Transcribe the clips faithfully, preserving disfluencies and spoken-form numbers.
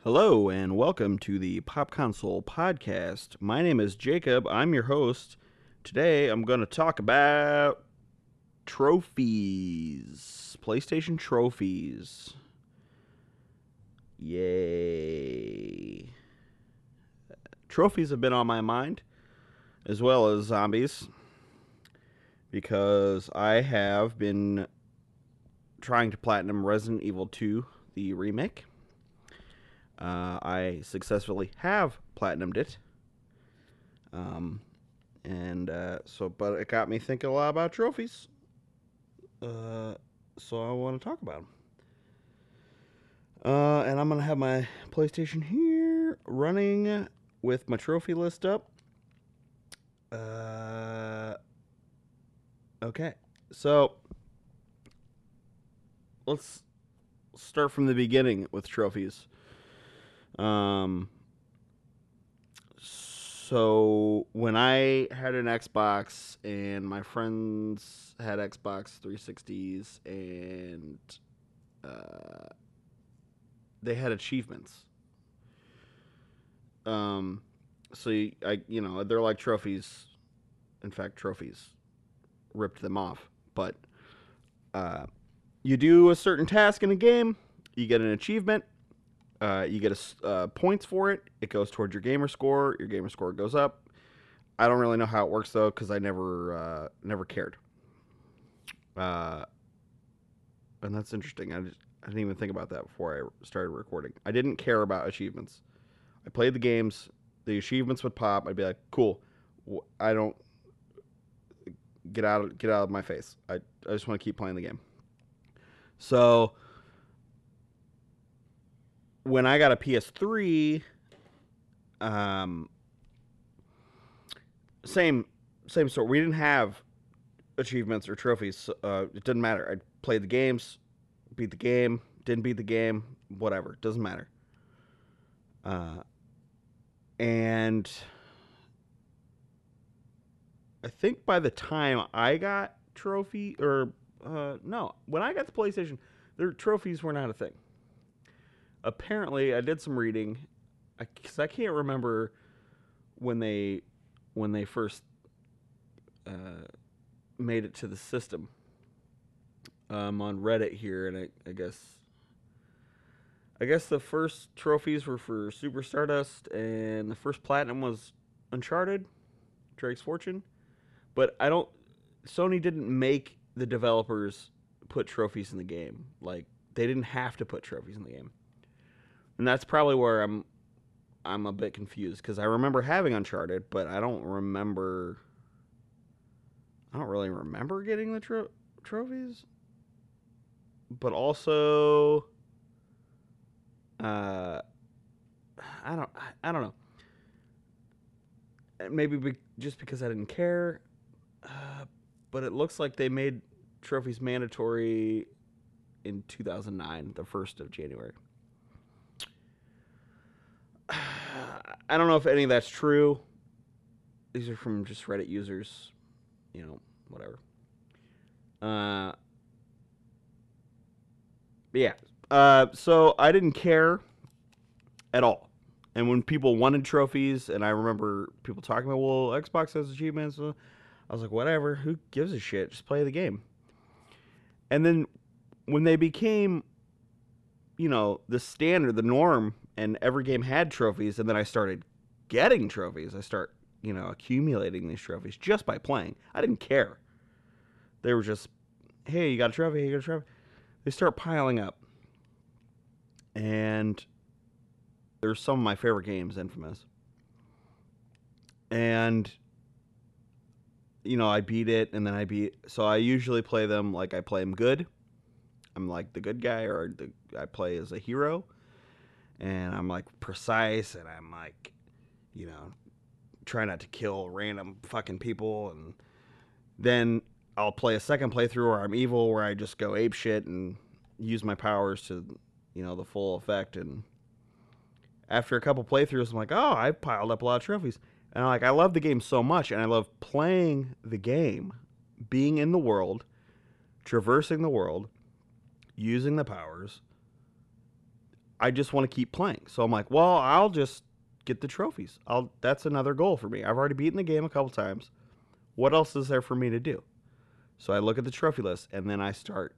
Hello and welcome to the Pop Console Podcast. My name is Jacob. I'm your host. Today I'm going to talk about trophies. PlayStation trophies. Yay. Trophies have been on my mind, as well as zombies, because I have been trying to platinum Resident Evil two, the remake. Uh, I successfully have platinumed it. Um, and uh, so, but it got me thinking a lot about trophies. Uh, so I want to talk about them. Uh, and I'm going to have my PlayStation here running with my trophy list up. Uh, okay. So let's start from the beginning with trophies. Um, so when I had an Xbox and my friends had Xbox three sixties and uh, they had achievements. Um, so you, I, you know, they're like trophies. In fact, trophies ripped them off. But uh, you do a certain task in a game, you get an achievement. Uh, you get a, uh, points for it. It goes towards your gamer score. Your gamer score goes up. I don't really know how it works though, because I never uh, never cared. Uh, and that's interesting. I, just, I didn't even think about that before I started recording. I didn't care about achievements. I played the games. The achievements would pop. I'd be like, cool. I don't get out of, get out of my face. I, I just want to keep playing the game. So when I got a P S three, um, same same sort. We didn't have achievements or trophies. Uh, it didn't matter. I played the games, beat the game, didn't beat the game, whatever. It doesn't matter. Uh, and I think by the time I got trophy, or uh, no, when I got the PlayStation, their trophies were not a thing. Apparently, I did some reading, because I, I can't remember when they when they first uh, made it to the system. Um, on Reddit here, and I, I guess I guess the first trophies were for Super Stardust, and the first platinum was Uncharted, Drake's Fortune. But I don't. Sony didn't make the developers put trophies in the game. Like, they didn't have to put trophies in the game, and that's probably where I'm I'm a bit confused, because I remember having Uncharted, but I don't remember. I don't really remember getting the tro- trophies. But also, uh, I don't, I don't know. Maybe be, just because I didn't care. Uh, but it looks like they made trophies mandatory in two thousand nine, the first of January. I don't know if any of that's true. These are from just Reddit users, you know, whatever. Uh, yeah. Uh, so I didn't care at all. And when people wanted trophies, and I remember people talking about, well, Xbox has achievements, I was like, whatever, who gives a shit? Just play the game. And then when they became, you know, the standard, the norm, and every game had trophies, and then I started getting trophies, I start, you know, accumulating these trophies just by playing. I didn't care. They were just, hey, you got a trophy, you got a trophy. They start piling up. And there's some of my favorite games, Infamous. And, you know, I beat it, and then I beat... So I usually play them like I play them good. I'm like the good guy, or the, I play as a hero. And I'm like precise, and I'm like, you know, try not to kill random fucking people. And then I'll play a second playthrough where I'm evil, where I just go apeshit and use my powers to, you know, the full effect. And after a couple playthroughs, I'm like, oh, I've piled up a lot of trophies. And I'm like, I love the game so much, and I love playing the game, being in the world, traversing the world, using the powers. I just want to keep playing. So I'm like, well, I'll just get the trophies. I'll that's another goal for me. I've already beaten the game a couple times. What else is there for me to do? So I look at the trophy list and then I start,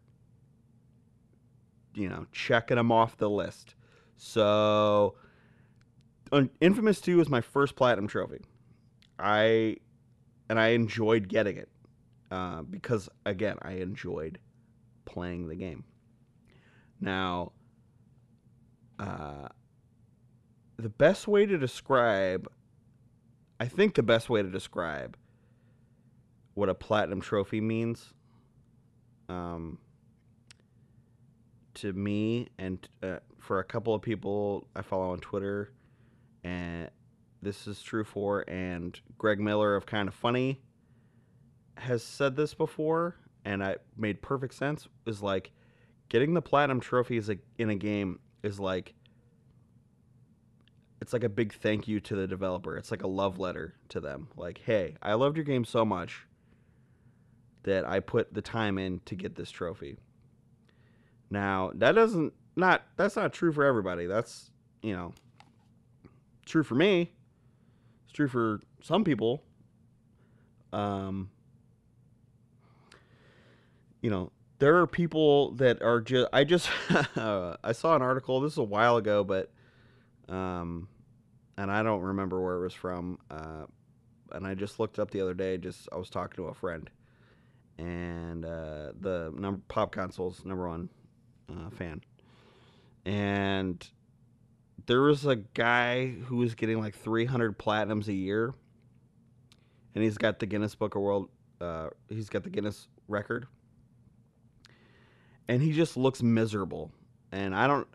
you know, checking them off the list. So Infamous two was my first platinum trophy. I and I enjoyed getting it uh, because again, I enjoyed playing the game. Now, uh, the best way to describe, I think the best way to describe what a platinum trophy means, um, to me and uh, for a couple of people I follow on Twitter, and this is true for, and Greg Miller of Kind of Funny has said this before, and it made perfect sense, is like getting the platinum trophies in a game is like, it's like a big thank you to the developer. It's like a love letter to them. Like, hey, I loved your game so much that I put the time in to get this trophy. Now, that doesn't, not, that's not true for everybody. That's, you know, true for me. It's true for some people. Um, you know, there are people that are just, I just, I saw an article, this is a while ago, but, um, and I don't remember where it was from, uh, and I just looked up the other day, just, I was talking to a friend, and, uh, the number, Pop Console's number one, uh, fan, and there was a guy who was getting like three hundred platinums a year, and he's got the Guinness Book of World, uh, he's got the Guinness record, and he just looks miserable, and I don't,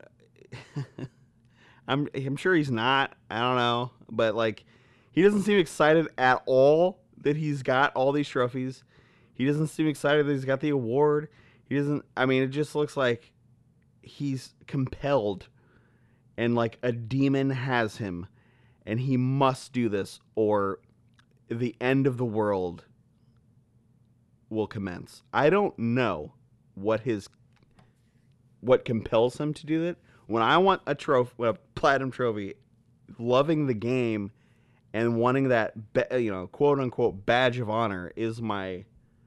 I'm, I'm sure he's not, I don't know, but like, he doesn't seem excited at all that he's got all these trophies. He doesn't seem excited that he's got the award. He doesn't, I mean, it just looks like he's compelled, and like a demon has him, and he must do this, or the end of the world will commence. I don't know what his, what compels him to do that. When I want a trophy, a platinum trophy, loving the game and wanting that, you know, quote unquote badge of honor is my,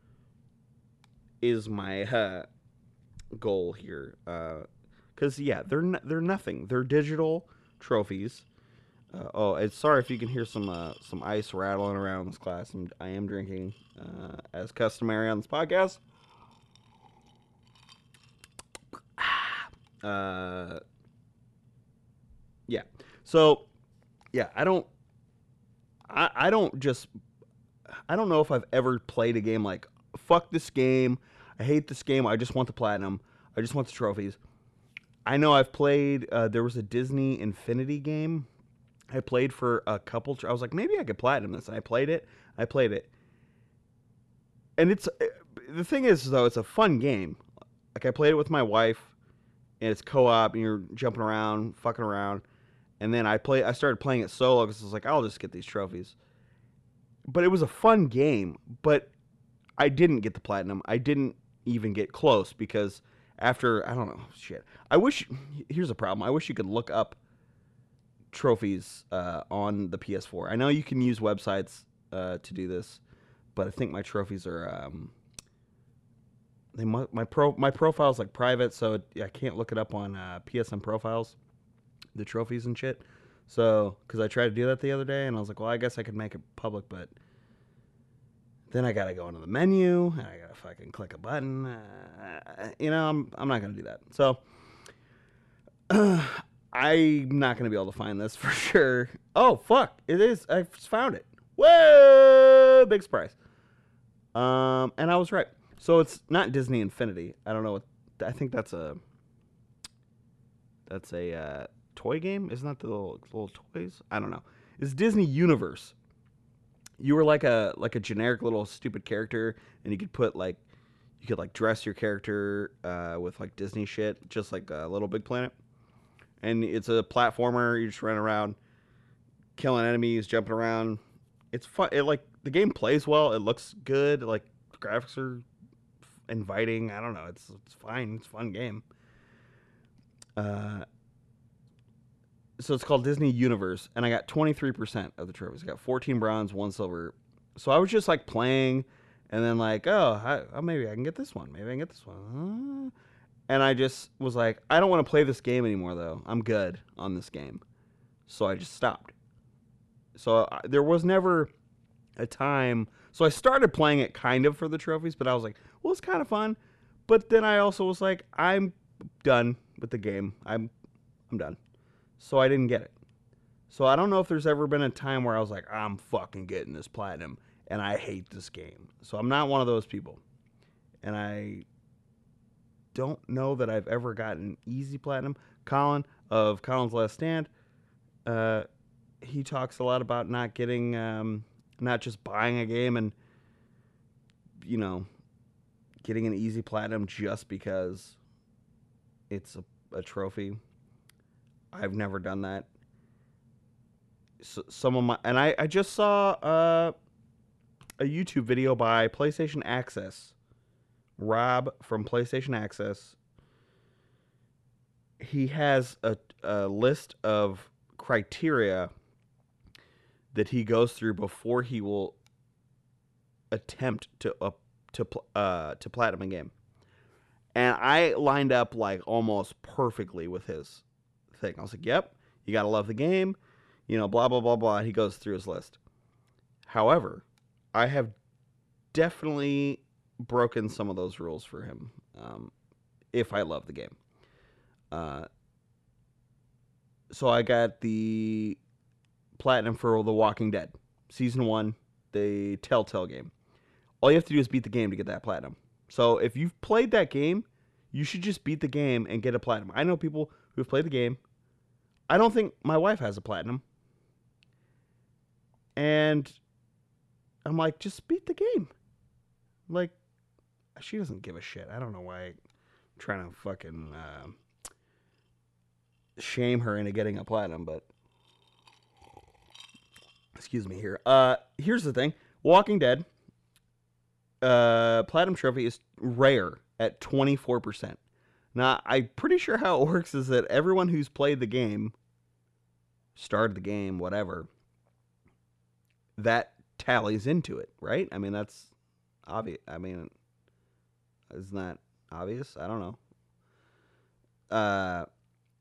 is my uh, goal here. Uh, Because, yeah, they're n- they're nothing. They're digital trophies. Uh, oh, it's sorry if you can hear some uh, some ice rattling around this class. I'm, I am drinking, uh, as customary on this podcast. Uh, yeah. So, yeah, I don't... I, I don't just... I don't know if I've ever played a game like, fuck this game. I hate this game. I just want the platinum. I just want the trophies. I know I've played, uh, there was a Disney Infinity game I played for a couple, I was like, maybe I could platinum this, and I played it, I played it, and it's, the thing is, though, it's a fun game. Like, I played it with my wife, and it's co-op, and you're jumping around, fucking around, and then I play, I started playing it solo, because I was like, I'll just get these trophies, but it was a fun game, but I didn't get the platinum, I didn't even get close, because after, I don't know, shit. I wish, here's a problem. I wish you could look up trophies uh, on the P S four. I know you can use websites uh, to do this, but I think my trophies are, um, they my pro my profile's like private, so it, I can't look it up on uh, P S N profiles, the trophies and shit. So, because I tried to do that the other day, and I was like, well, I guess I could make it public, but then I gotta go into the menu, and I gotta fucking click a button. Uh, you know, I'm I'm not gonna do that. So, uh, I'm not gonna be able to find this for sure. Oh fuck! It is. I found it. Whoa! Big surprise. Um, and I was right. So it's not Disney Infinity. I don't know what. I think that's a. That's a uh, toy game. Isn't that the little, little toys? I don't know. It's Disney Universe. You were like a like a generic little stupid character, and you could put like, you could like dress your character uh, with like Disney shit, just like a Little Big Planet. And it's a platformer. You just run around, killing enemies, jumping around. It's fun. It like the game plays well. It looks good. Like graphics are inviting. I don't know. It's it's fine. It's a fun game. Uh, so it's called Disney Universe, and I got twenty-three percent of the trophies. I got fourteen bronze, one silver. So I was just like playing, and then like, oh, I, oh maybe I can get this one. Maybe I can get this one. Uh, and I just was like, I don't want to play this game anymore, though. I'm good on this game. So I just stopped. So I, there was never a time. So I started playing it kind of for the trophies, but I was like, well, it's kind of fun. But then I also was like, I'm done with the game. I'm I'm done. So I didn't get it. So I don't know if there's ever been a time where I was like, I'm fucking getting this platinum and I hate this game. So I'm not one of those people. And I don't know that I've ever gotten easy platinum. Colin of Colin's Last Stand, uh, he talks a lot about not getting, um, not just buying a game and, you know, getting an easy platinum just because it's a, a trophy. I've never done that. So, some of my, and I, I just saw uh, a YouTube video by PlayStation Access. Rob from PlayStation Access. He has a, a list of criteria that he goes through before he will attempt to up to uh to platinum a game. And I lined up like almost perfectly with his thing. I was like, "Yep, you got to love the game." You know, blah blah blah blah. He goes through his list. However, I have definitely broken some of those rules for him. Um, if I love the game, uh, so I got the platinum for The Walking Dead season one, the Telltale game. All you have to do is beat the game to get that platinum. So if you've played that game, you should just beat the game and get a platinum. I know people who've played the game. I don't think my wife has a platinum. And I'm like, just beat the game. Like, she doesn't give a shit. I don't know why I'm trying to fucking uh, shame her into getting a platinum, but excuse me here. Uh, here's the thing. Walking Dead, uh, platinum trophy is rare at twenty-four percent. Now, I'm pretty sure how it works is that everyone who's played the game, started the game, whatever, that tallies into it, right? I mean, that's obvious. I mean, isn't that obvious? I don't know. Uh,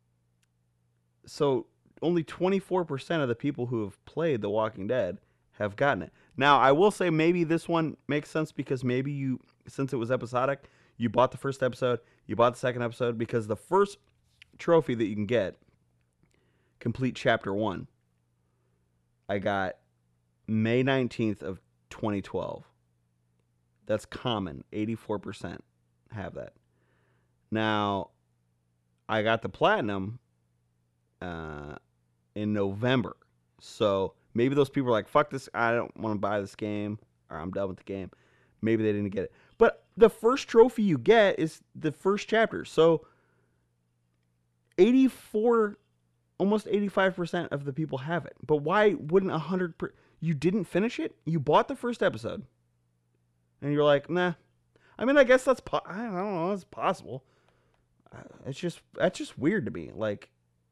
so only twenty-four percent of the people who have played The Walking Dead have gotten it. Now, I will say maybe this one makes sense because maybe you, since it was episodic, you bought the first episode, you bought the second episode, because the first trophy that you can get, complete chapter one, I got May nineteenth of twenty twelve. That's common. eighty-four percent have that. Now, I got the platinum uh, in November. So maybe those people are like, fuck this, I don't want to buy this game, or I'm done with the game. Maybe they didn't get it. But the first trophy you get is the first chapter. So eighty-four, almost eighty-five percent of the people have it. But why wouldn't one hundred percent? You didn't finish it? You bought the first episode. And you're like, nah. I mean, I guess that's, po- I don't know, it's possible. It's just, that's just weird to me. Like,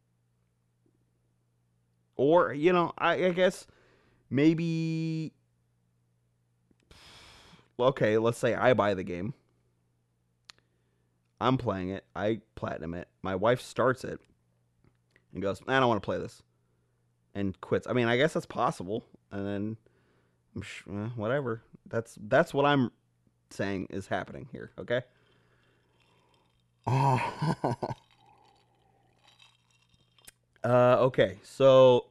or, you know, I, I guess maybe, okay, let's say I buy the game. I'm playing it. I platinum it. My wife starts it and goes, I don't want to play this. And quits. I mean, I guess that's possible. And then, eh, whatever. That's that's what I'm saying is happening here, okay? uh, okay, so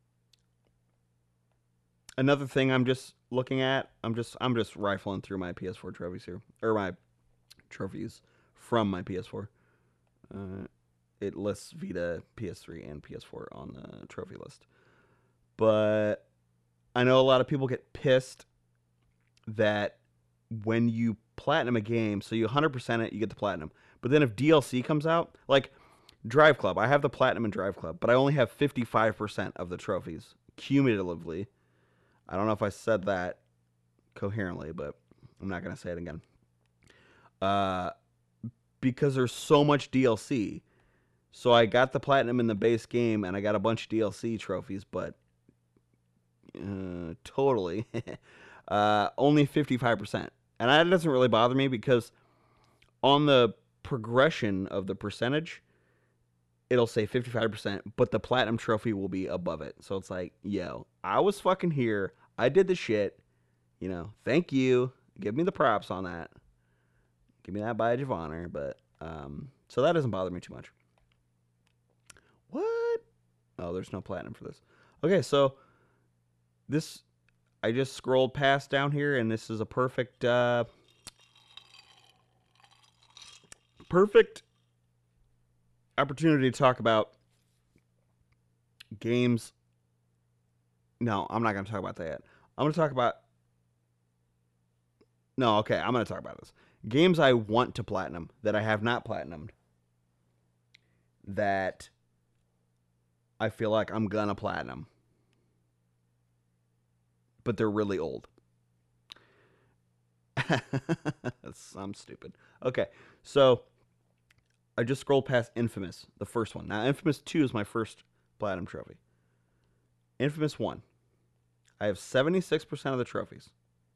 another thing I'm just looking at, I'm just I'm just rifling through my P S four trophies here, or my trophies from my P S four. Uh, it lists Vita, P S three, and P S four on the trophy list. But I know a lot of people get pissed that when you platinum a game, so you one hundred percent it, you get the platinum. But then if D L C comes out, like Drive Club, I have the platinum in Drive Club, but I only have fifty-five percent of the trophies cumulatively. I don't know if I said that coherently, but I'm not going to say it again. Uh, because there's so much D L C, So I got the platinum in the base game, and I got a bunch of D L C trophies, but uh, totally uh, only fifty-five percent. And that doesn't really bother me because on the progression of the percentage, it'll say fifty-five percent, but the platinum trophy will be above it. So it's like, yo, I was fucking here. I did the shit. You know, thank you. Give me the props on that. Give me that badge of honor. But, um, so that doesn't bother me too much. What? Oh, there's no platinum for this. Okay, so this, I just scrolled past down here, and this is a perfect, uh, perfect opportunity to talk about games. No, I'm not going to talk about that yet. I'm going to talk about, no, okay, I'm going to talk about this. Games I want to platinum that I have not platinumed that I feel like I'm gonna platinum, but they're really old. I'm stupid. Okay, so I just scrolled past Infamous, the first one. Now, Infamous two is my first platinum trophy. Infamous one, I have seventy-six percent of the trophies.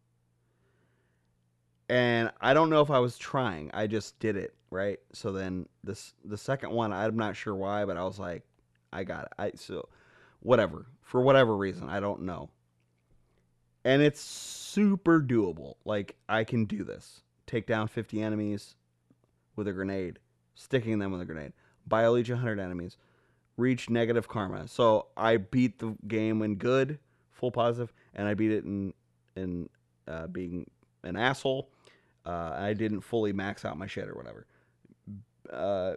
And I don't know if I was trying. I just did it, right? So then this the second one, I'm not sure why, but I was like, I got it. I so whatever. For whatever reason, I don't know. And it's super doable. Like, I can do this. Take down fifty enemies with a grenade, sticking them with a grenade. Bioleech one hundred enemies. Reach negative karma. So I beat the game in good, full positive, and I beat it in in uh, being an asshole. Uh, I didn't fully max out my shit or whatever. Uh,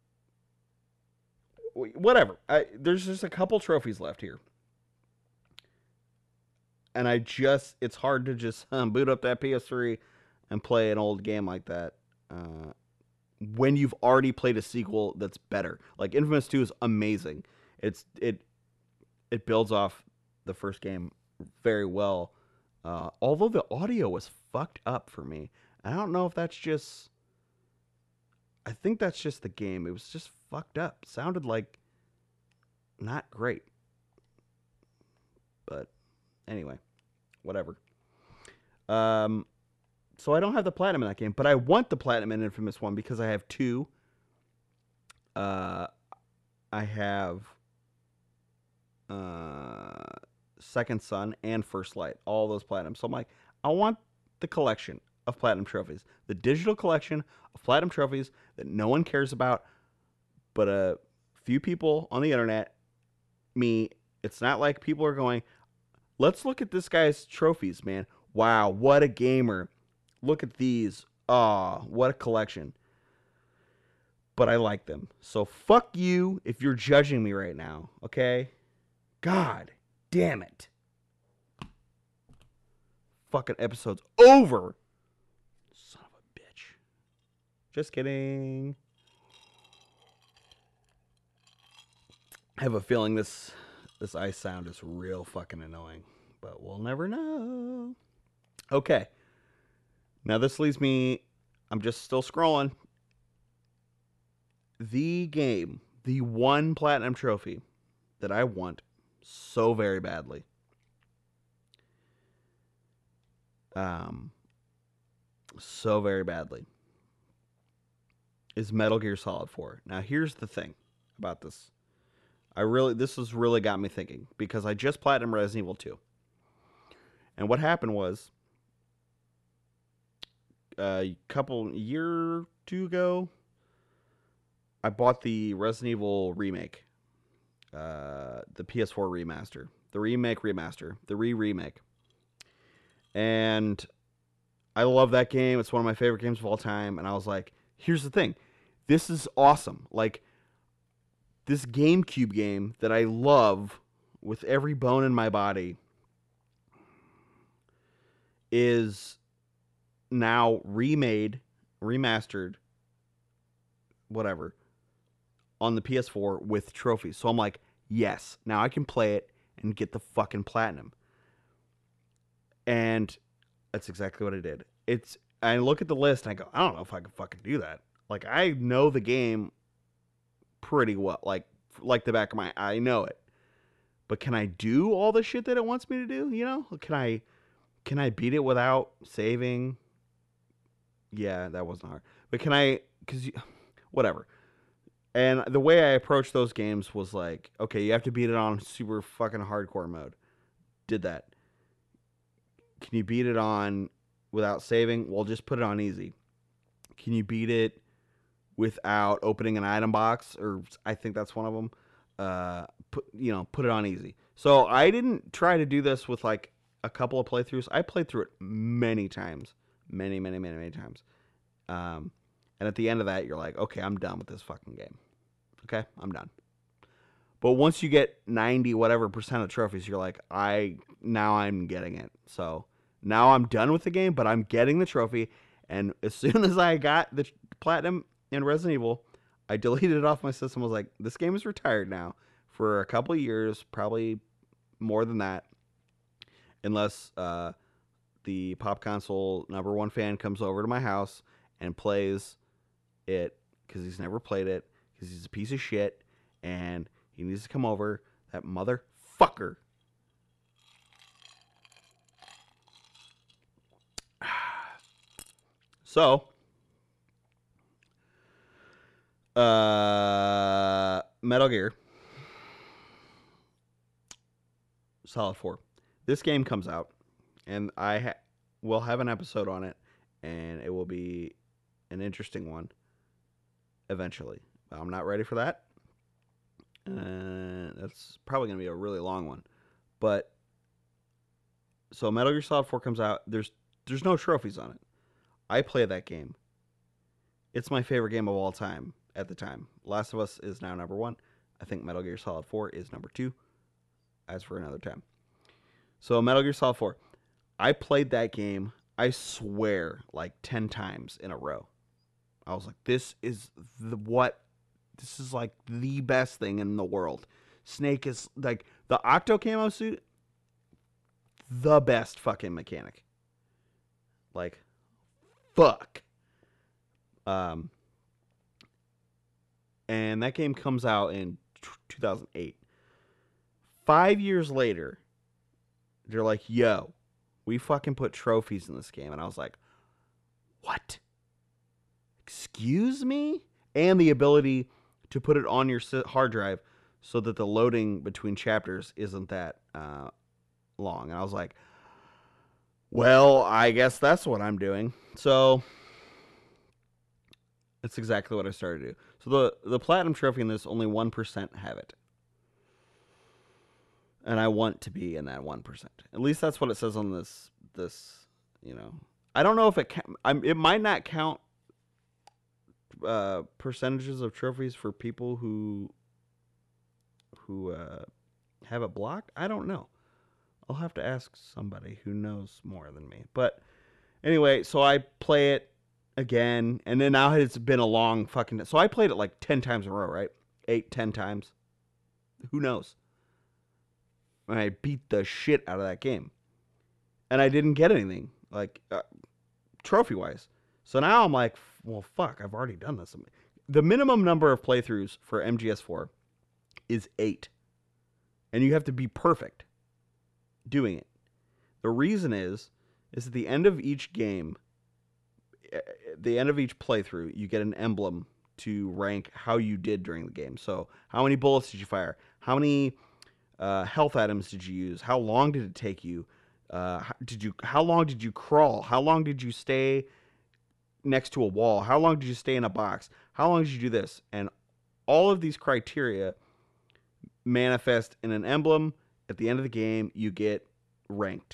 whatever. I, there's just a couple trophies left here. And I just, it's hard to just um, boot up that P S three and play an old game like that uh, when you've already played a sequel that's better. Like, Infamous two is amazing. It's it it builds off the first game very well. Uh, although the audio was fucked up for me. I don't know if that's just, I think that's just the game. It was just fucked up. It sounded like not great. But anyway, whatever. Um, so I don't have the platinum in that game, but I want the platinum in Infamous one because I have two. Uh, I have uh, Second Son and First Light, all those platinums. So I'm like, I want the collection of platinum trophies, the digital collection of platinum trophies that no one cares about, but a few people on the internet. Me, it's not like people are going, let's look at this guy's trophies, man. Wow, what a gamer. Look at these. Aw, oh, what a collection. But I like them. So fuck you if you're judging me right now, okay? God damn it. Fucking episode's over. Son of a bitch. Just kidding. I have a feeling this this ice sound is real fucking annoying, but we'll never know. Okay. Now this leaves me, I'm just still scrolling. The game, the one platinum trophy that I want so very badly. Um, so very badly is Metal Gear Solid four. Now here's the thing about this. I really, this has really got me thinking because I just platinum Resident Evil two. And what happened was a couple, year or two ago, I bought the Resident Evil remake, uh, the P S four remaster, the remake remaster, the re-remake. And I love that game. It's one of my favorite games of all time. And I was like, here's the thing. This is awesome. Like, this GameCube game that I love with every bone in my body is now remade, remastered, whatever, on the P S four with trophies. So I'm like, yes, now I can play it and get the fucking platinum. And that's exactly what I did. It's, I look at the list and I go, I don't know if I can fucking do that. Like, I know the game pretty well, like like the back of my eye. I know it. But can I do all the shit that it wants me to do? You know, can I can I beat it without saving? Yeah, that wasn't hard. But can I? Because whatever. And the way I approached those games was like, okay, you have to beat it on super fucking hardcore mode. Did that. Can you beat it on without saving? Well, just put it on easy. Can you beat it without opening an item box? Or I think that's one of them. Uh, put you know, put it on easy. So I didn't try to do this with like a couple of playthroughs. I played through it many times, many, many, many, many times. Um, and at the end of that, you're like, okay, I'm done with this fucking game. Okay, I'm done. But once you get ninety whatever percent of trophies, you're like, I now I'm getting it. So now I'm done with the game, but I'm getting the trophy. And as soon as I got the platinum in Resident Evil, I deleted it off my system. I was like, this game is retired now for a couple of years, probably more than that, unless uh, the Pop Console number one fan comes over to my house and plays it because he's never played it because he's a piece of shit and he needs to come over. That motherfucker. So, uh, Metal Gear Solid four. This game comes out, and I ha- will have an episode on it, and it will be an interesting one eventually. I'm not ready for that. Uh, that's probably going to be a really long one. But, so Metal Gear Solid four comes out. There's there's no trophies on it. I play that game. It's my favorite game of all time at the time. Last of Us is now number one. I think Metal Gear Solid four is number two. As for another time. So Metal Gear Solid four. I played that game, I swear, like ten times in a row. I was like, this is the what? This is like the best thing in the world. Snake is like the Octo Camo suit, the best fucking mechanic. Like, fuck. Um, and that game comes out in two thousand eight. Five years later, they're like, yo, we fucking put trophies in this game. And I was like, what? Excuse me? And the ability to put it on your hard drive so that the loading between chapters isn't that uh, long. And I was like, well, I guess that's what I'm doing. So that's exactly what I started to do. So the, the platinum trophy in this, only one percent have it. And I want to be in that one percent. At least that's what it says on this, this, you know. I don't know if it can, I'm, it might not count uh, percentages of trophies for people who who uh, have it blocked. I don't know. I'll have to ask somebody who knows more than me. But anyway, so I play it again, and then now it's been a long fucking... So I played it like ten times in a row, right? Eight, ten times. Who knows? I beat the shit out of that game. And I didn't get anything, like, uh, trophy-wise. So now I'm like, well, fuck, I've already done this. The minimum number of playthroughs for M G S four is eight. And you have to be perfect doing it. The reason is, is at the end of each game, at the end of each playthrough, you get an emblem to rank how you did during the game. So how many bullets did you fire? How many uh, health items did you use? How long did it take you? Uh, did you? How long did you crawl? How long did you stay next to a wall? How long did you stay in a box? How long did you do this? And all of these criteria manifest in an emblem. At the end of the game, you get ranked.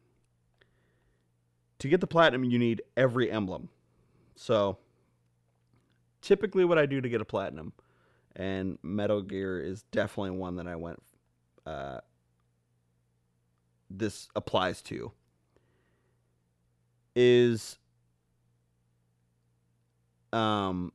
To get the platinum, you need every emblem. So, typically what I do to get a platinum, and Metal Gear is definitely one that I went, uh, this applies to, is um,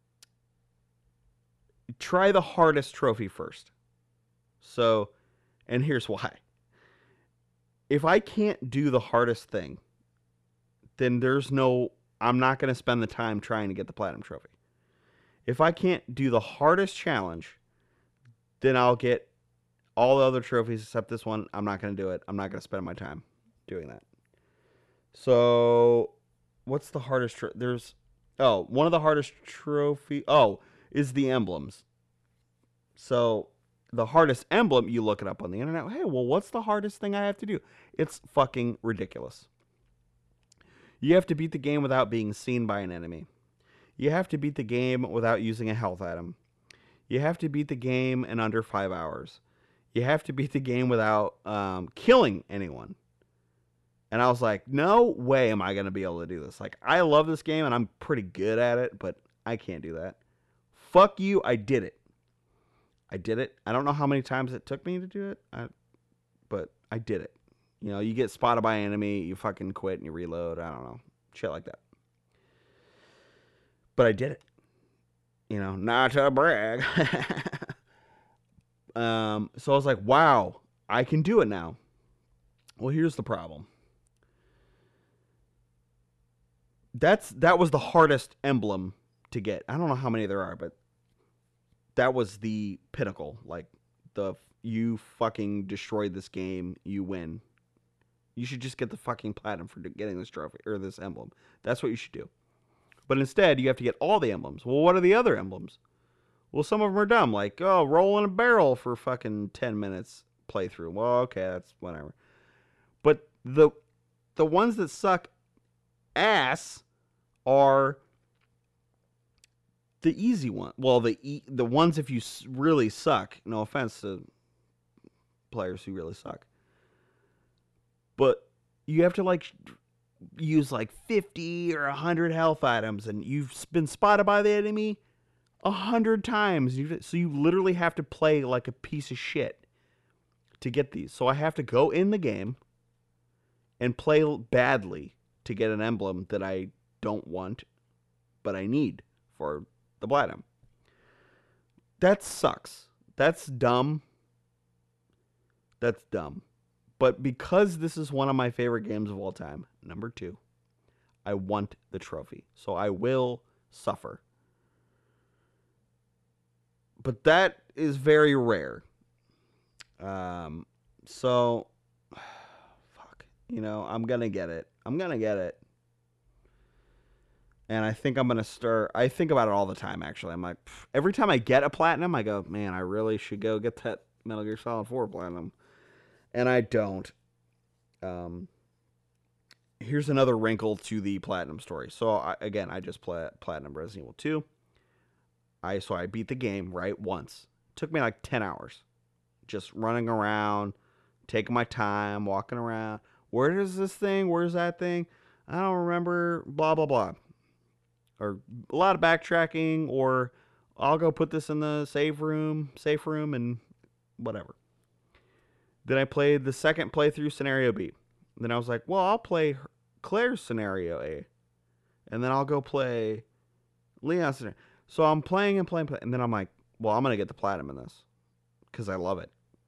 try the hardest trophy first. So, and here's why. If I can't do the hardest thing, then there's no, I'm not going to spend the time trying to get the platinum trophy. If I can't do the hardest challenge, then I'll get all the other trophies except this one. I'm not going to do it. I'm not going to spend my time doing that. So, what's the hardest? Tro- There's, oh, one of the hardest trophy. Oh, is the emblems. So, the hardest emblem, you look it up on the internet. Hey, well, what's the hardest thing I have to do? It's fucking ridiculous. You have to beat the game without being seen by an enemy. You have to beat the game without using a health item. You have to beat the game in under five hours. You have to beat the game without um, killing anyone. And I was like, no way am I going to be able to do this. Like, I love this game and I'm pretty good at it, but I can't do that. Fuck you, I did it. I did it. I don't know how many times it took me to do it, I, but I did it. You know, you get spotted by an enemy, you fucking quit and you reload. I don't know. Shit like that. But I did it. You know, not to brag. um, so I was like, wow, I can do it now. Well, here's the problem. That's that was the hardest emblem to get. I don't know how many there are, but that was the pinnacle. Like, the you fucking destroyed this game, you win. You should just get the fucking platinum for getting this trophy or this emblem. That's what you should do. But instead, you have to get all the emblems. Well, what are the other emblems? Well, some of them are dumb, like, oh, roll in a barrel for fucking ten minutes playthrough. Well, okay, that's whatever. But the the ones that suck ass are the easy one. Well, the e- the ones if you really suck. No offense to players who really suck, but you have to like use like fifty or one hundred health items, and you've been spotted by the enemy a hundred times. So you literally have to play like a piece of shit to get these. So I have to go in the game and play badly to get an emblem that I don't want, but I need for the platinum. That sucks. That's dumb. That's dumb. But because this is one of my favorite games of all time, number two, I want the trophy. So I will suffer. But that is very rare. Um, so, fuck. You know, I'm going to get it. I'm going to get it. And I think I'm going to start. I think about it all the time, actually. I'm like, pff, every time I get a platinum, I go, man, I really should go get that Metal Gear Solid four platinum. And I don't. Um, here's another wrinkle to the platinum story. So, I, again, I just play platinum Resident Evil two. I So I beat the game, right, once. It took me like ten hours. Just running around, taking my time, walking around. Where is this thing? Where's that thing? I don't remember, blah, blah, blah. Or a lot of backtracking, or I'll go put this in the save room, safe room, and whatever. Then I played the second playthrough scenario B. Then I was like, well, I'll play Claire's scenario A. And then I'll go play Leon's scenario. So I'm playing and playing, and then I'm like, well, I'm going to get the platinum in this because I love it.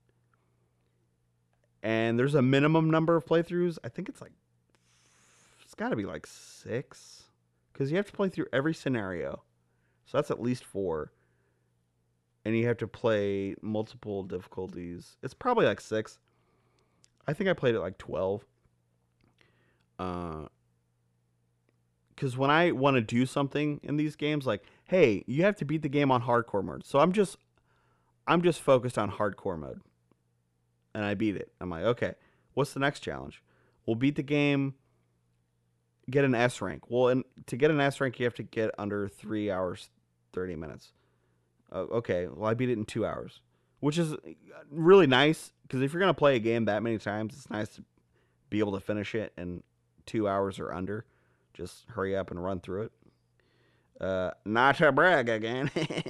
And there's a minimum number of playthroughs. I think it's like, it's got to be like six because you have to play through every scenario. So that's at least four. And you have to play multiple difficulties. It's probably like six. I think I played it like twelve. Uh, because when I want to do something in these games, like, hey, you have to beat the game on hardcore mode. So I'm just, I'm just focused on hardcore mode, and I beat it. I'm like, okay, what's the next challenge? We'll beat the game, get an S rank. Well, and to get an S rank, you have to get under three hours, thirty minutes. Uh, okay, well, I beat it in two hours, which is really nice because if you're gonna play a game that many times, it's nice to be able to finish it in two hours or under. Just hurry up and run through it. Uh, not to brag again.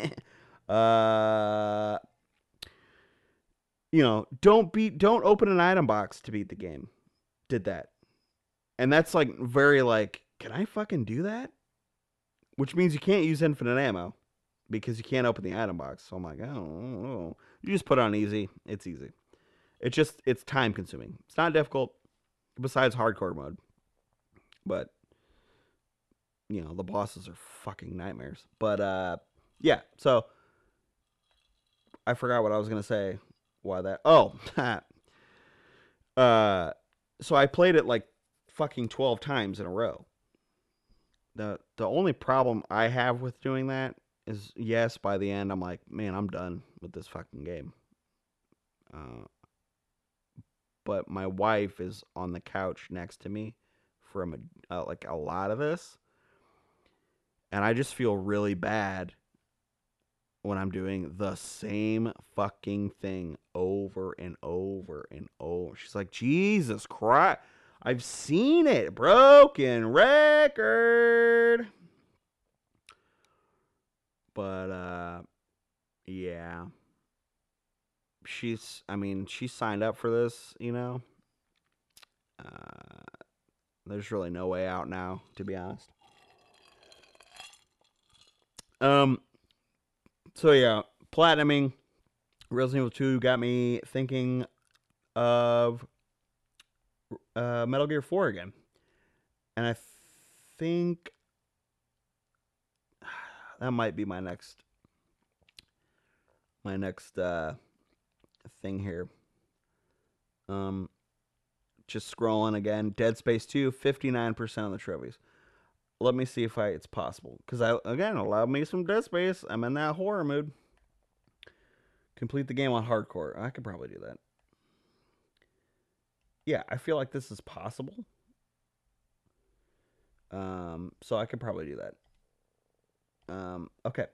uh, you know, don't beat, don't open an item box to beat the game. Did that, and that's like very like, can I fucking do that? Which means you can't use infinite ammo because you can't open the item box. So I'm like, oh, you just put it on easy. It's easy. It's just it's time consuming. It's not difficult, besides hardcore mode, but. You know, the bosses are fucking nightmares. But, uh, Yeah, so I forgot what I was gonna say. Why that? Oh, uh, so I played it like fucking twelve times in a row. the The only problem I have with doing that is, yes, by the end I'm like, man, I'm done with this fucking game. Uh, but my wife is on the couch next to me from a, uh, like a lot of this, and I just feel really bad when I'm doing the same fucking thing over and over and over. She's like, Jesus Christ, I've seen it. Broken record. But, uh, yeah. She's, I mean, she signed up for this, you know? Uh, there's really no way out now, to be honest. Um, so yeah, platinuming Resident Evil two got me thinking of uh, Metal Gear four again. And I think that might be my next my next uh, thing here. Um, just scrolling again. Dead Space two, fifty-nine percent of the trophies. Let me see if I it's possible. Because, I again, allow me some Dead Space. I'm in that horror mood. Complete the game on hardcore. I could probably do that. Yeah, I feel like this is possible. Um, so I could probably do that. Um, okay.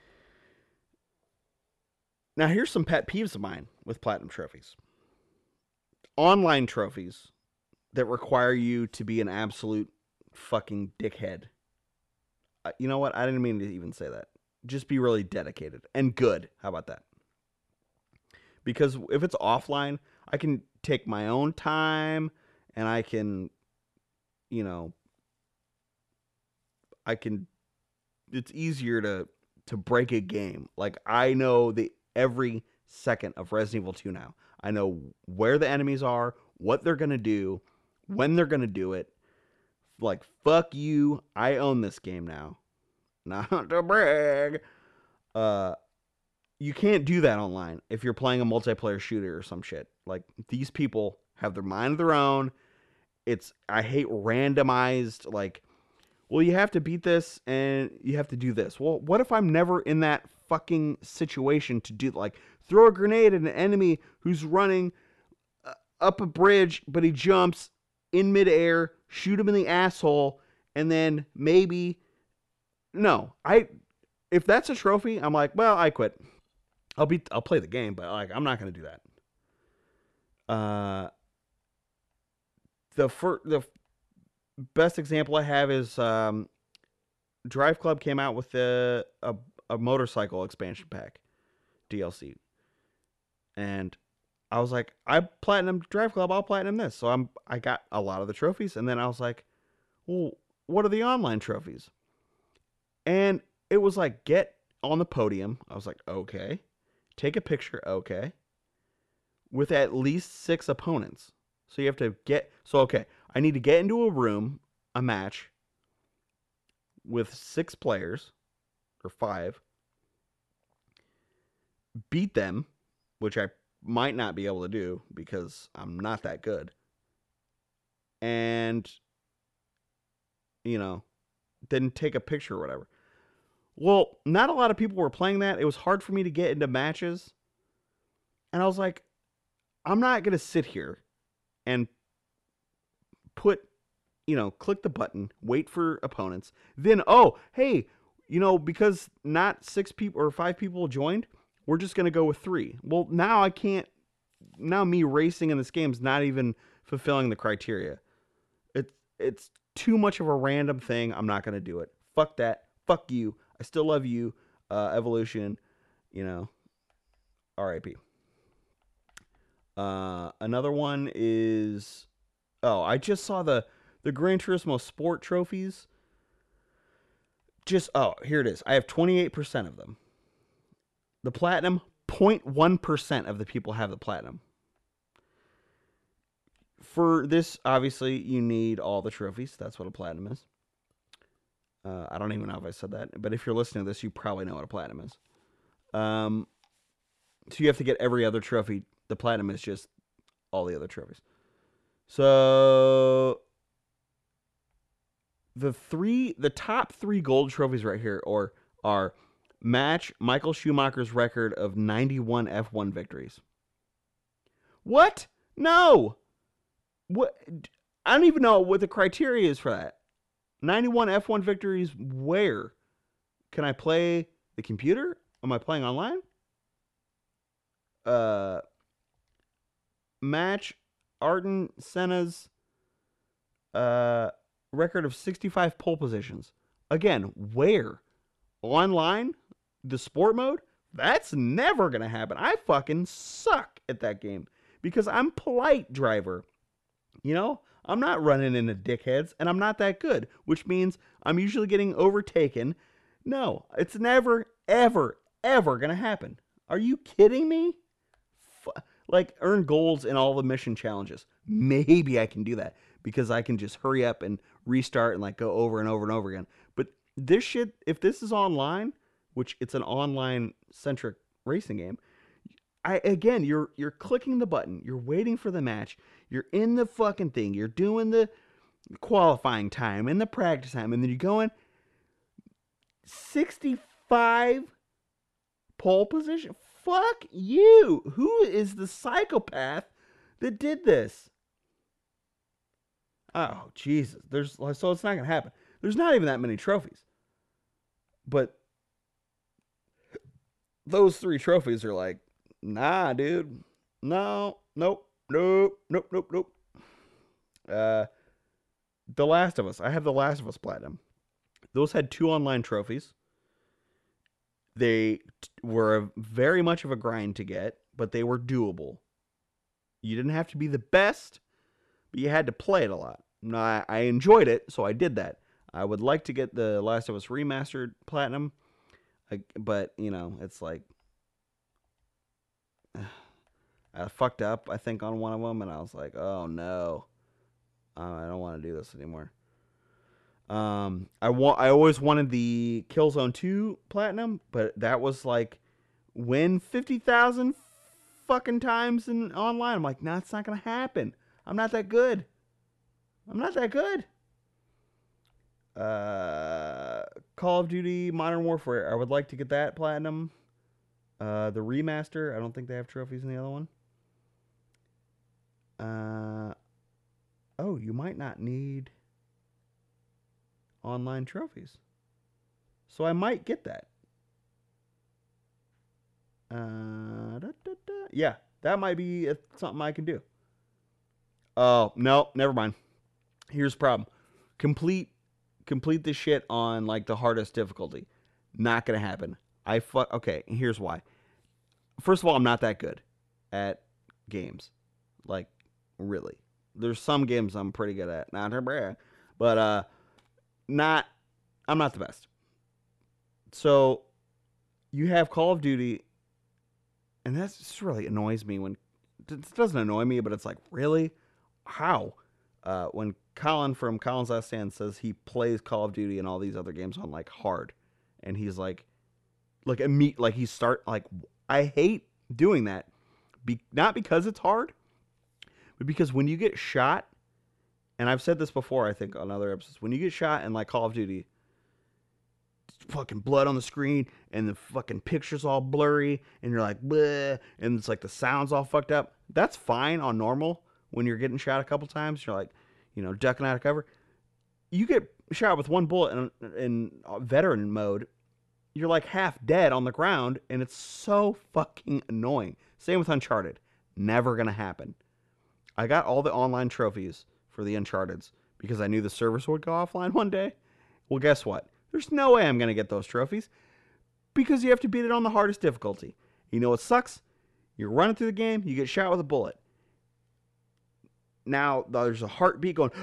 Now, here's some pet peeves of mine with platinum trophies. Online trophies that require you to be an absolute fucking dickhead. Uh, you know what? I didn't mean to even say that. Just be really dedicated and good. How about that? Because if it's offline, I can take my own time and I can, you know, I can, it's easier to, to break a game. Like, I know the every second of Resident Evil two now. I know where the enemies are, what they're going to do, when they're going to do it. Like, fuck you. I own this game now. Not to brag. Uh, you can't do that online if you're playing a multiplayer shooter or some shit. Like, these people have their mind of their own. It's, I hate randomized, like, well, you have to beat this and you have to do this. Well, what if I'm never in that fucking situation to do, like, throw a grenade at an enemy who's running up a bridge, but he jumps in midair, shoot him in the asshole, and then maybe, no, I, if that's a trophy, I'm like, well, I quit. I'll be, I'll play the game, but like, I'm not going to do that. Uh, the fir- the best example I have is um, Drive Club came out with a, a a motorcycle expansion pack D L C, and I was like, I platinum Drive Club, I'll platinum this. So I'm I got a lot of the trophies, and then I was like, well, what are the online trophies? And it was like, get on the podium. I was like, okay. Take a picture, okay. With at least six opponents. So you have to get, so okay, I need to get into a room, a match, with six players, or five, beat them, which I might not be able to do because I'm not that good. And, you know, then take a picture or whatever. Well, not a lot of people were playing that. It was hard for me to get into matches. And I was like, I'm not going to sit here and put, you know, click the button, wait for opponents. Then, oh, hey, you know, because not six people or five people joined, we're just going to go with three. Well, now I can't, now me racing in this game is not even fulfilling the criteria. It's, it's too much of a random thing. I'm not going to do it. Fuck that. Fuck you. I still love you, uh, Evolution, you know, R I P. Uh, another one is, oh, I just saw the, the Gran Turismo Sport trophies. Just, oh, here it is. I have twenty-eight percent of them. The platinum, zero point one percent of the people have the platinum. For this, obviously, you need all the trophies. That's what a platinum is. Uh, I don't even know if I said that, but if you're listening to this, you probably know what a platinum is. Um, so you have to get every other trophy. The platinum is just all the other trophies. So the three, the top three gold trophies right here, or are match Michael Schumacher's record of ninety-one F one victories. What? No. What? I don't even know what the criteria is for that. ninety-one F one victories where? Can I play the computer? Am I playing online? Uh, match Ayrton Senna's uh, record of sixty-five pole positions. Again, where? Online? The sport mode? That's never going to happen. I fucking suck at that game because I'm polite driver. You know, I'm not running into dickheads, and I'm not that good, which means I'm usually getting overtaken. No, it's never, ever, ever going to happen. Are you kidding me? F- like, earn golds in all the mission challenges. Maybe I can do that because I can just hurry up and restart and, like, go over and over and over again. But this shit, if this is online, which it's an online-centric racing game, I again, you're you're clicking the button, you're waiting for the match, you're in the fucking thing, you're doing the qualifying time and the practice time, and then you're going sixty-five pole position. Fuck you. Who is the psychopath that did this? Oh, Jesus. There's so it's not gonna happen. There's not even that many trophies. But those three trophies are like, nah, dude. No, nope, nope, nope, nope, nope. Uh, The Last of Us. I have The Last of Us Platinum. Those had two online trophies. They t- were very much of a grind to get, but they were doable. You didn't have to be the best, but you had to play it a lot. Now, I, I enjoyed it, so I did that. I would like to get The Last of Us Remastered Platinum, I, but, you know, it's like, I fucked up, I think, on one of them, and I was like, oh, no. I don't want to do this anymore. Um, I want. I always wanted the Killzone two Platinum, but that was like win fifty thousand fucking times in online. I'm like, nah, it's not going to happen. I'm not that good. I'm not that good. Uh, Call of Duty Modern Warfare. I would like to get that Platinum. Uh, the remaster. I don't think they have trophies in the other one. Uh, oh, you might not need online trophies. So I might get that. Uh, da, da, da. Yeah, that might be something I can do. Oh, no, never mind. Here's the problem. Complete complete this shit on like the hardest difficulty. Not going to happen. I fuck okay, here's why. First of all, I'm not that good at games. Like really. There's some games I'm pretty good at. Not bad, but uh not I'm not the best. So you have Call of Duty, and that just really annoys me when it doesn't annoy me, but it's like, really? How? Uh, when Colin from Colin's Last Stand says he plays Call of Duty and all these other games on like hard, and he's like, like a meet, like he start like I hate doing that, Be, not because it's hard, but because when you get shot, and I've said this before, I think on other episodes, when you get shot in like Call of Duty, fucking blood on the screen and the fucking picture's all blurry and you're like, bleh, and it's like the sound's all fucked up. That's fine on normal when you're getting shot a couple times. You're like, you know, ducking out of cover. You get shot with one bullet in, in veteran mode, you're like half dead on the ground, and it's so fucking annoying. Same with Uncharted. Never gonna happen. I got all the online trophies for the Uncharteds because I knew the service would go offline one day. Well, guess what? There's no way I'm going to get those trophies because you have to beat it on the hardest difficulty. You know what sucks? You're running through the game, you get shot with a bullet. Now there's a heartbeat going,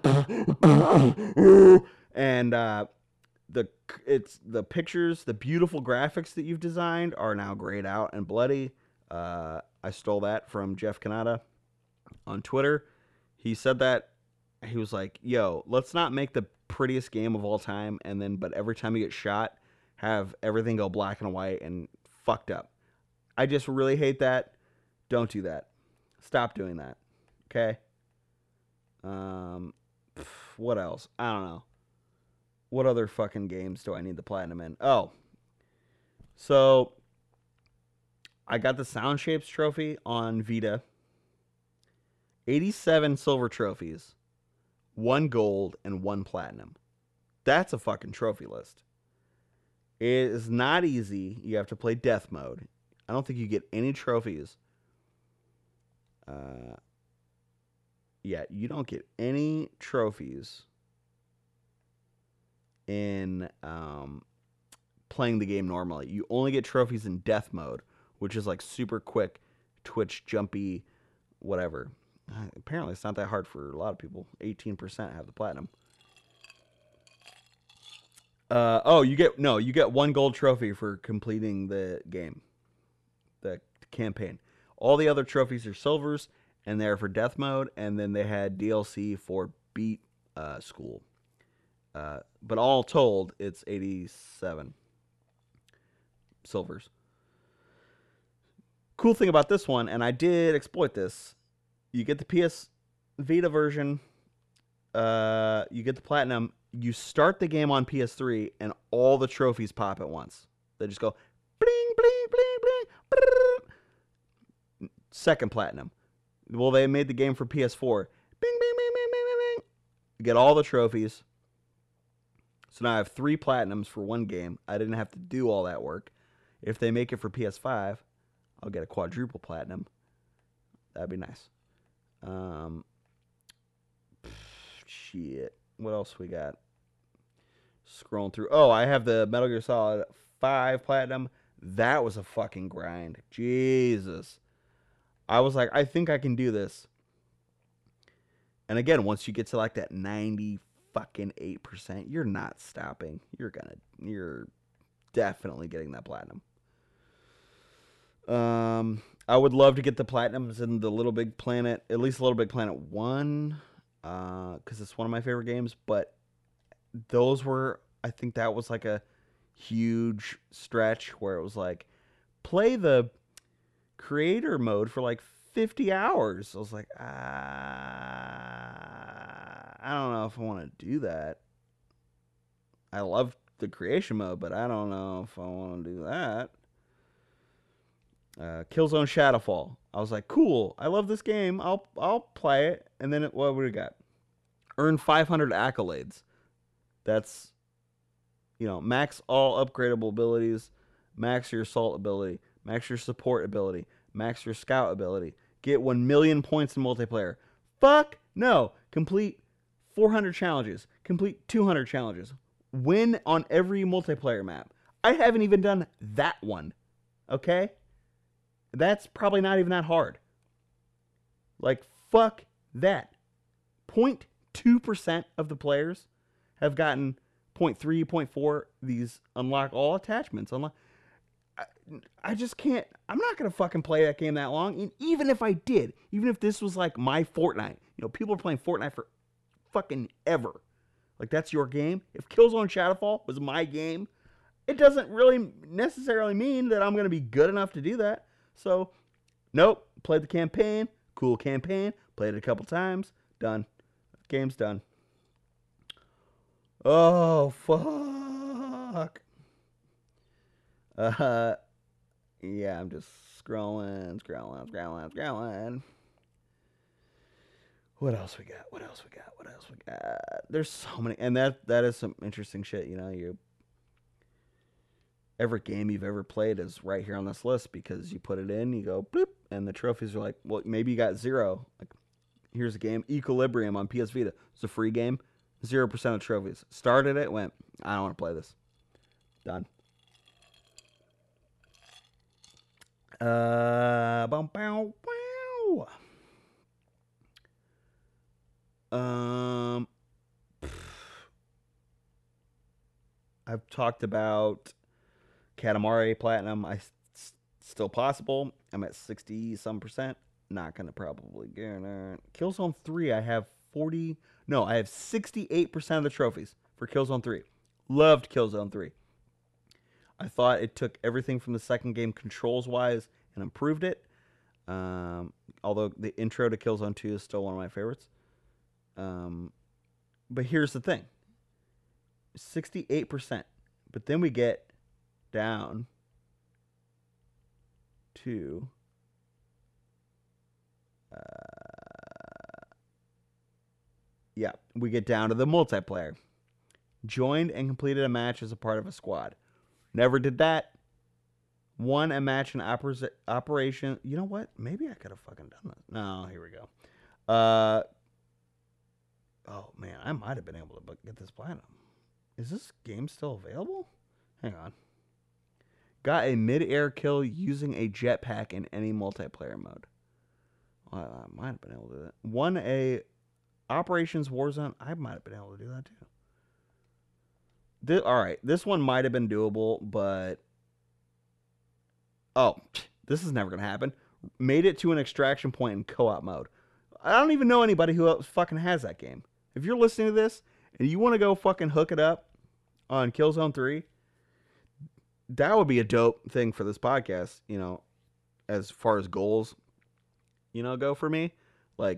and uh, the it's the pictures, the beautiful graphics that you've designed are now grayed out and bloody. Uh, I stole that from Jeff Kanata on Twitter. He said that he was like, "Yo, let's not make the prettiest game of all time, and then but every time you get shot, have everything go black and white and fucked up. I just really hate that. Don't do that. Stop doing that. Okay? Um, what else? I don't know. What other fucking games do I need the platinum in? Oh. So, I got the Sound Shapes trophy on Vita. eighty-seven silver trophies. One gold and one platinum. That's a fucking trophy list. It is not easy. You have to play death mode. I don't think you get any trophies. Uh, yeah, you don't get any trophies in um, playing the game normally. You only get trophies in death mode, which is like super quick, twitch, jumpy, whatever. Uh, apparently, it's not that hard for a lot of people. eighteen percent have the platinum. Uh, oh, you get no, you get one gold trophy for completing the game, the campaign. All the other trophies are silvers, and they're for death mode. And then they had D L C for Beat uh, School. Uh, but all told, it's eighty-seven silvers. Cool thing about this one, and I did exploit this. You get the P S Vita version. Uh, you get the platinum. You start the game on P S three, and all the trophies pop at once. They just go bling, bling, bling, bling. Brrr. Second platinum. Well, they made the game for P S four. Bing, bing, bing, bing, bing, bing, bing. You get all the trophies. So now I have three platinums for one game. I didn't have to do all that work. If they make it for P S five, I'll get a quadruple platinum. That'd be nice. Um, shit. What else we got? Scrolling through. Oh, I have the Metal Gear Solid five platinum. That was a fucking grind. Jesus. I was like, I think I can do this. And again, once you get to like that ninety fucking eight percent, you're not stopping. You're gonna, you're definitely getting that platinum. Um, I would love to get the platinums in the Little Big Planet, at least Little Big Planet one, uh, because it's one of my favorite games. But those were, I think that was like a huge stretch where it was like, play the creator mode for like fifty hours. I was like, ah, I don't know if I want to do that. I love the creation mode, but I don't know if I want to do that. Uh, Killzone Shadowfall. I was like, cool. I love this game. I'll I'll play it. And then it, what would we got? Earn five hundred accolades. That's, you know, max all upgradable abilities, max your assault ability, max your support ability, max your scout ability. Get one million points in multiplayer. Fuck no. Complete four hundred challenges. Complete two hundred challenges. Win on every multiplayer map. I haven't even done that one. Okay? That's probably not even that hard. Like, fuck that. zero point two percent of the players have gotten zero point three, zero point four, these unlock all attachments. Unlock. I, I just can't. I'm not going to fucking play that game that long. And even if I did, even if this was like my Fortnite, you know, people are playing Fortnite for fucking ever. Like, that's your game. If Killzone Shadowfall was my game, it doesn't really necessarily mean that I'm going to be good enough to do that. So, nope. Played the campaign. Cool campaign. Played it a couple times. Done. Game's done. Oh, fuck. Uh, yeah, I'm just scrolling, scrolling, scrolling, scrolling. What else we got? What else we got? What else we got? There's so many. And that that is some interesting shit, you know. You Every game you've ever played is right here on this list because you put it in, you go bloop, and the trophies are like, well, maybe you got zero. Like, here's a game, Equilibrium on P S Vita. It's a free game, zero percent of trophies. Started it, went, I don't want to play this. Done. Uh, bow, bow, wow. Um, I've talked about Katamari Platinum. I s- still possible. I'm at sixty some percent. Not gonna probably get it. Killzone three. I have forty. No, I have sixty-eight percent of the trophies. for Killzone three. Loved Killzone three. I thought it took everything from the second game controls-wise and improved it. Um, although the intro to Killzone two is still one of my favorites. Um, but here's the thing. sixty-eight percent. But then we get down to uh, yeah, we get down to the multiplayer. Joined and completed a match as a part of a squad. Never did that. Won a match in oper- operation. You know what? Maybe I could have fucking done that. No, here we go. Uh, oh, man. I might have been able to get this platinum. Is this game still available? Hang on. Got a mid-air kill using a jetpack in any multiplayer mode. Well, I might have been able to do that. Won a Operations Warzone. I might have been able to do that too. This, all right, this one might have been doable, but oh, this is never gonna happen. Made it to an extraction point in co-op mode. I don't even know anybody who else fucking has that game. If you're listening to this and you want to go fucking hook it up on Killzone three, that would be a dope thing for this podcast. You know, as far as goals, you know, go for me. Like,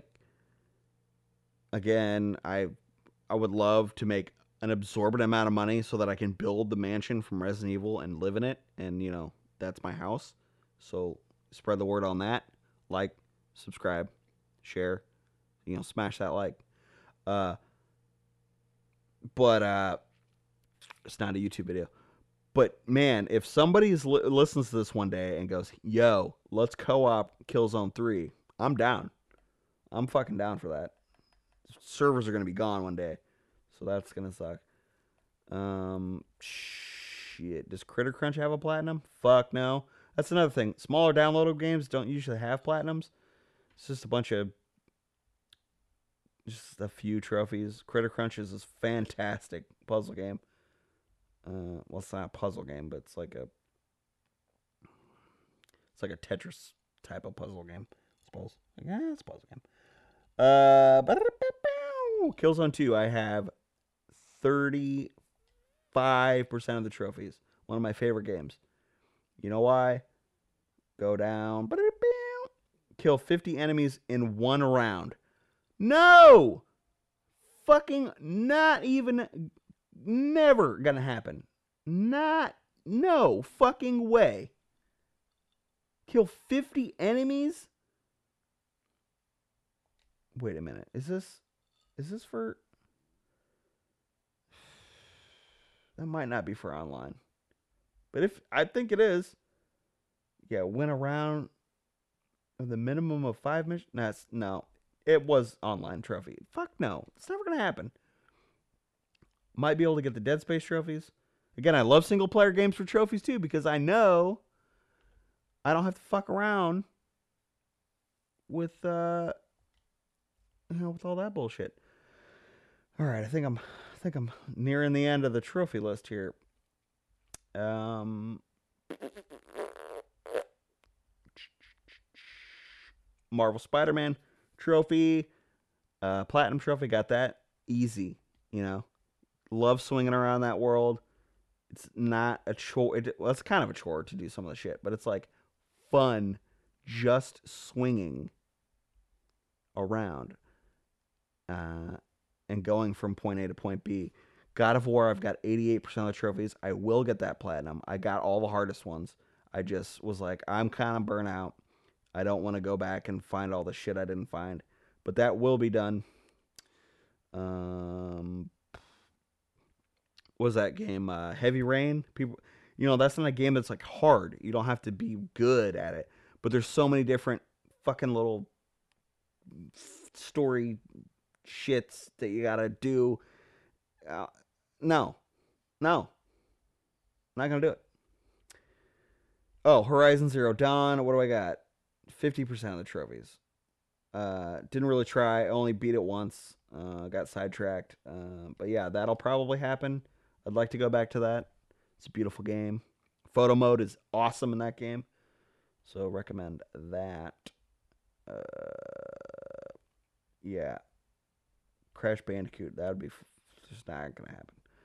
again, I I would love to make an absorbent amount of money so that I can build the mansion from Resident Evil and live in it. And, you know, that's my house. So spread the word on that. Like, subscribe, share, you know, smash that like. Uh, but uh, it's not a YouTube video. But, man, if somebody li- listens to this one day and goes, yo, let's co-op Killzone three, I'm down. I'm fucking down for that. Servers are going to be gone one day. So that's going to suck. Um, shit. Does Critter Crunch have a platinum? Fuck no. That's another thing. Smaller downloadable games don't usually have platinums. It's just a bunch of, just a few trophies. Critter Crunch is this fantastic puzzle game. Uh, well, it's not a puzzle game, but it's like a, it's like a Tetris type of puzzle game, I suppose. Like, yeah, it's a puzzle game. Uh, Killzone two, I have thirty-five percent of the trophies. One of my favorite games. You know why? Go down. Kill fifty enemies in one round. No! Fucking not even, never gonna happen. Not, no fucking way. Kill fifty enemies? Wait a minute. Is this, is this for... That might not be for online. But if I think it is. Yeah, win a round of the minimum of five missions. No, no, it was online trophy. Fuck no. It's never going to happen. Might be able to get the Dead Space trophies. Again, I love single player games for trophies too because I know I don't have to fuck around with uh you know with all that bullshit. All right, I think I'm I think I'm nearing the end of the trophy list here. Um, Marvel Spider-Man trophy, uh, Platinum trophy, got that easy. You know, love swinging around that world. It's not a chore. It, well, it's kind of a chore to do some of the shit, but it's like fun just swinging around uh, and going from point A to point B. God of War, I've got eighty-eight percent of the trophies. I will get that platinum. I got all the hardest ones. I just was like, I'm kind of burnt out. I don't want to go back and find all the shit I didn't find. But that will be done. Um, what was that game? Uh, Heavy Rain? People, you know, that's not a game that's like hard. You don't have to be good at it. But there's so many different fucking little story shits that you gotta do. Uh, no. No. Not gonna do it. Oh, Horizon Zero Dawn. What do I got? fifty percent of the trophies. Uh, didn't really try. Only beat it once. Uh, got sidetracked. Uh, but yeah, that'll probably happen. I'd like to go back to that. It's a beautiful game. Photo mode is awesome in that game. So recommend that. Uh, yeah. Crash Bandicoot. That would be f- just not going to happen.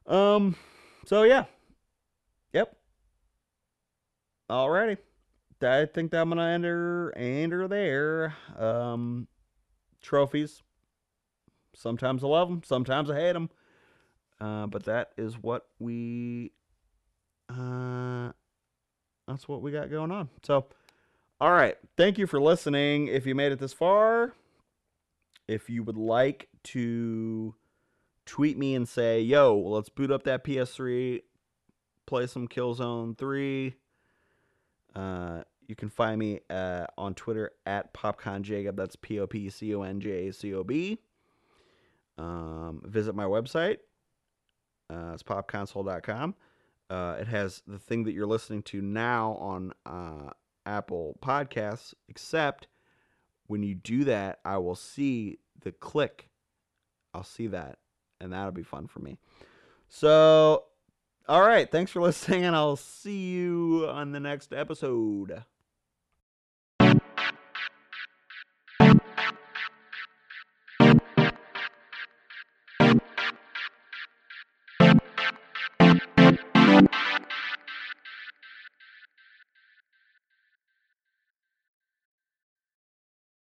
Um, so yeah. Yep. Alrighty. I think that I'm gonna enter enter there. Um, trophies. Sometimes I love them, sometimes I hate them. Uh, but that is what we uh, that's what we got going on. So, all right. Thank you for listening. If you made it this far, if you would like to tweet me and say, "Yo, let's boot up that P S three, play some Killzone three." Uh, you can find me uh, on Twitter at PopConJacob. That's P O P C O N J A C O B. Um, visit my website. Uh, it's pop console dot com. Uh, it has the thing that you're listening to now on uh, Apple Podcasts, except when you do that, I will see the click. I'll see that, and that'll be fun for me. So, all right. Thanks for listening, and I'll see you on the next episode.